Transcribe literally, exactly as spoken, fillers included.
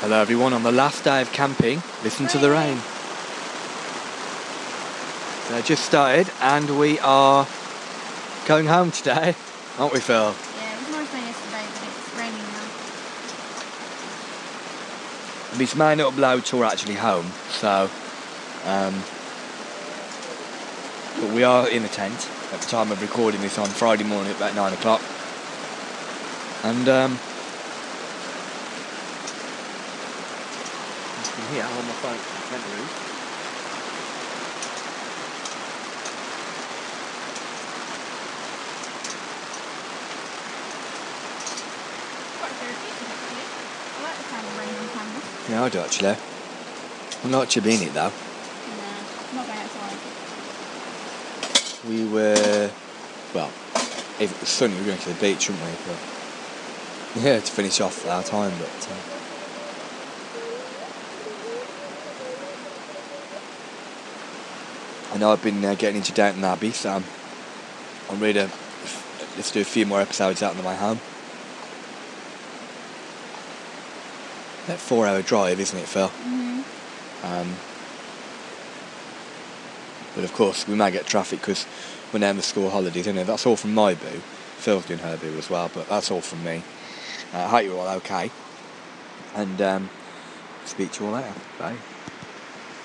Hello everyone, on the last day of camping, listen to the rain. So it just started and we are going home today, aren't we, Phil? Yeah, it was nice day yesterday, but it's raining now. And this may not upload till we're actually home, so um, but we are in the tent at the time of recording this on Friday morning at about nine o'clock. And um, you can hear on my phone from the tent roof. Quite therapeutic actually. I like the sound of rain on camera. Yeah, I do actually. I'm not actually being it though. Nah, not going outside. We were, well, if it was sunny, we were going to the beach, wouldn't we? But yeah, to finish off our time, but uh, I know I've been uh, getting into Downton Abbey, so I'm, I'm ready to let's do a few more episodes out on the way home. That four-hour drive, isn't it, Phil? Mm-hmm. Um, but of course, we may get traffic because we're now in the school holidays, isn't it? That's all from my boo. Phil's doing her boo as well, but that's all from me. Uh, I hope you're all okay. And um, speak to you all later. Bye.